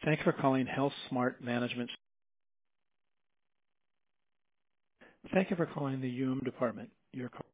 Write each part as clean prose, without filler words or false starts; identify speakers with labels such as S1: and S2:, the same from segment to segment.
S1: Thank you for calling Health Smart Management. Thank you for calling the UM department. Your call.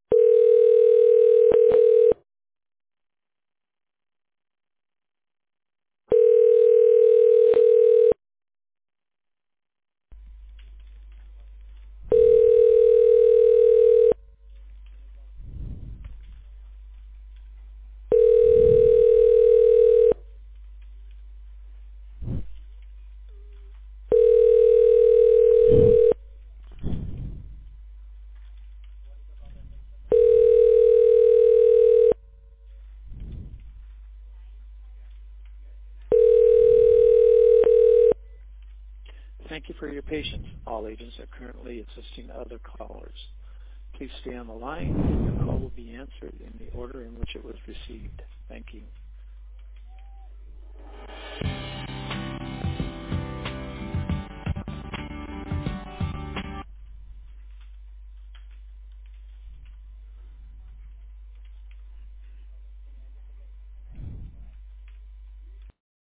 S1: Thank you for your patience. All agents are currently assisting other callers. Please stay on the line and your call will be answered in the order in which it was received. Thank you.